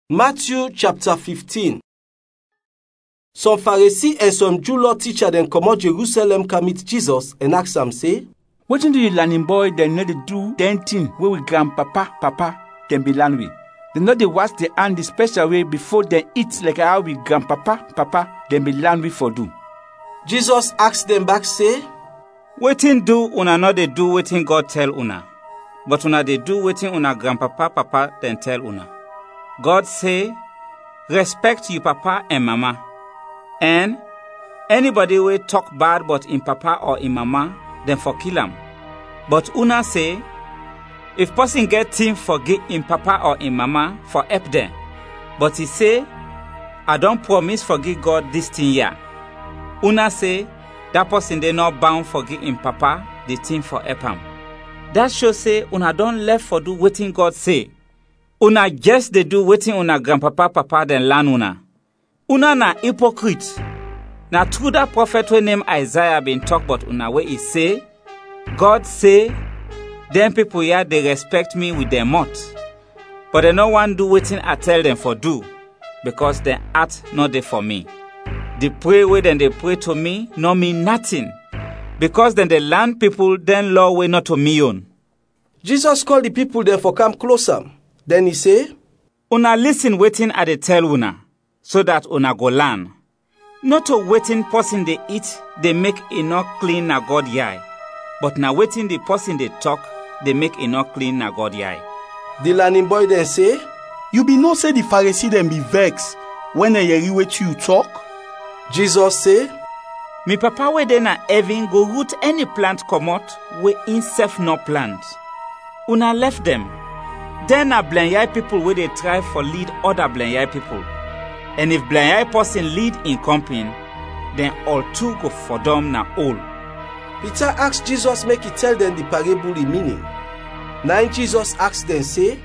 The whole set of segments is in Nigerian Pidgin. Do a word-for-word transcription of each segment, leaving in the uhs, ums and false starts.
Matthew chapter fifteen. Some Pharisee and some Jew law teacher dem comot Jerusalem come meet Jesus and ask am say, wetin do you learning boy dem no dey do den thing wey we grandpapa papa dem be learn with? Dem no dey wash their hand the special way before dem eat like how we grandpapa papa dem be learn with for do. Jesus ask dem back say, wetin do una no dey do wetin God tell una, but una dey do wetin una grandpapa papa dem tell una. God say, respect your papa and mama. And anybody will talk bad about in papa or in mama, then for kill him. But una say, if person get thing forgive in papa or in mama, for help them. But he say, I don't promise forgive God this thing here. Una say, that person they not bound forgive in papa, the thing for help him. That show say, una don't left for do waiting God say. Una just they do waiting una grandpapa papa then learn una. Una na hypocrite. Na through that prophet we name Isaiah been talk about una where he say, God say, them people here they respect me with their mouth, but they no one do waiting I tell them for do, because their heart not there for me. They pray way then they pray to me no mean nothing, because then they learn people then law way not to me own. Jesus call the people there for come closer. Then he say, una listen waiting at the tell una, so that una go learn. Not to waiting person they eat, they make enough clean na God yai. But na waiting the person they talk, they make enough clean na God yai. The learning boy then say, you be no say the Pharisee them be vex when they hear what you talk? Jesus say, me papa we dey na heaven go root any plant comot we himself no plant. Una left them. Then a blind people where they try for lead other blind people. And if blind person lead in company, then all two go for them na all. Peter asked Jesus make he tell them the parable in meaning. Now Jesus asked them say,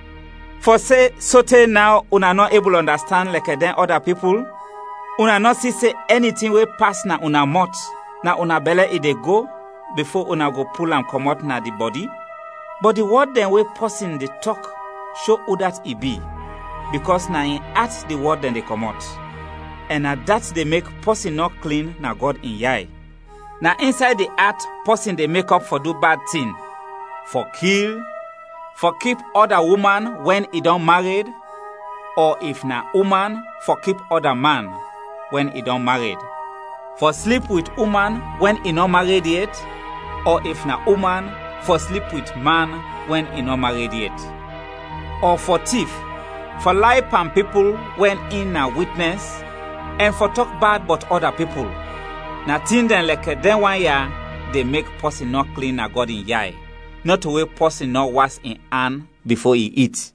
for say, sote now una not able to understand like then other people? Una not see say anything we pass na una mouth, na una belly it dey go, before una go pull and come out na the body? But the word then we person they talk show who that it be, because na in heart the word then they come out, and at that they make person not clean na God in yai. Na inside the heart person they make up for do bad thing, for kill, for keep other woman when he don't married, or if na woman for keep other man when he don't married, for sleep with woman when he not married yet, or if na woman for sleep with man when he not married yet, or for thief, for lie upon people when in a witness, and for talk bad about other people. Na thing then like then one year they make person not clean na God in yai, not to way person not wash in hand before he eat.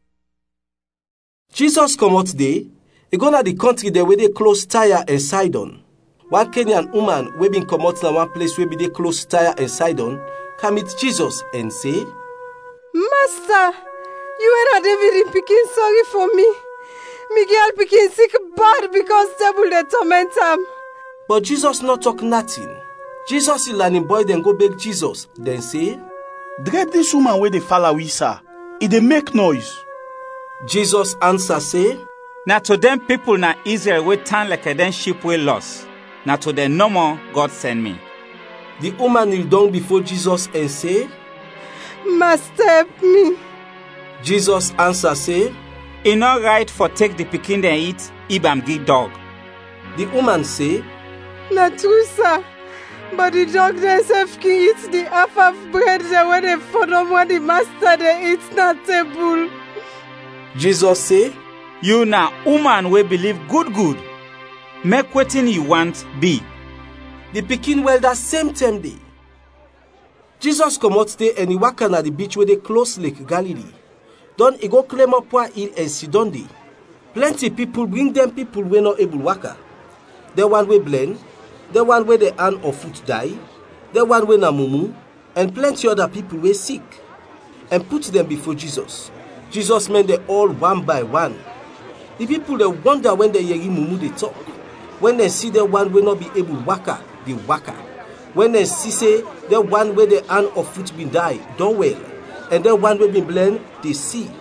Jesus come out day, he go na the country there where they close Tyre and Sidon. One Kenyan woman we been come out na one place where be they close Tyre and Sidon, come meet Jesus and say, Master, you and David picking sorry for me. Miguel picking sick bad because devil they torment him. But Jesus not talk nothing. Jesus is learning boy then go beg Jesus, then say, Dread this woman where they follow we sir. It they make noise. Jesus answer say, na to them people na Israel we turn like a then sheep we lost. Na to them no more God send me. The woman kneel down before Jesus and say, Master, help me. Jesus answer say, it not right for take the pikin and eat, ibam give dog. The woman say, na true sir, but the dog themselves can eat the half of bread there when they for them when the master they eat na table. Jesus say, you na woman we believe good good. Make wetin you want be. The pikin well that same time day. Jesus come out there and he walk on at the beach where they close Lake Galilee. Then he go climb up one hill and sit down there. Plenty people bring them people we not able waka. The one way blind, the one where the hand or foot die, the one way na mumu, and plenty other people were sick, and put them before Jesus. Jesus made them all one by one. The people they wonder when they hear mumu they talk. When they see the one will not be able waka, they waka. When they see say the one where the hand or foot been die, don't well, and the one will be blind, they see.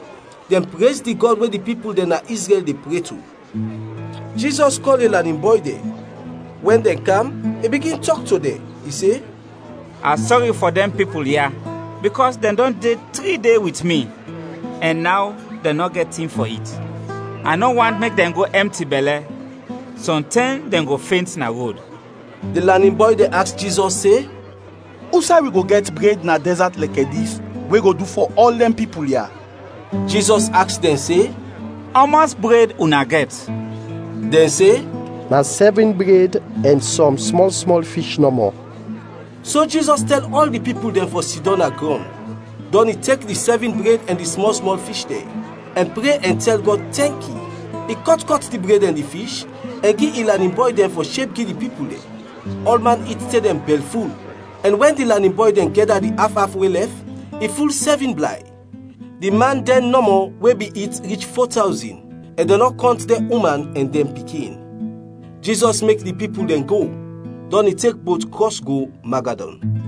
Dem praise the God wey the people dem na Israel dey pray to. Jesus call a learning boy there. When dem come, he begin talk to them. He say, I'm sorry for them people here, because dem don dey three days with me, and now dem no get thing for it. I no want make dem go empty belle, sometimes dem go faint na road. The learning boy dey ask Jesus say, who say we go get bread na desert like this? We go do for all them people here. Jesus ask dem say, how much bread una get? Dem say, na seven bread and some small small fish no more. So Jesus tell all the people dem for sit down at ground. Then he take the seven bread and the small small fish there, and pray and tell God thank you. He cut cut the bread and the fish, and give the learning boy dem for shape give the people there. All man eat till them bell full. And when the learning boy then gather the half halfway left, he full seven blind. The man then no more wey be eat reach four thousand, and they not count the woman and them pikin. Jesus make the people then go. Then he take boat cross go Magadan.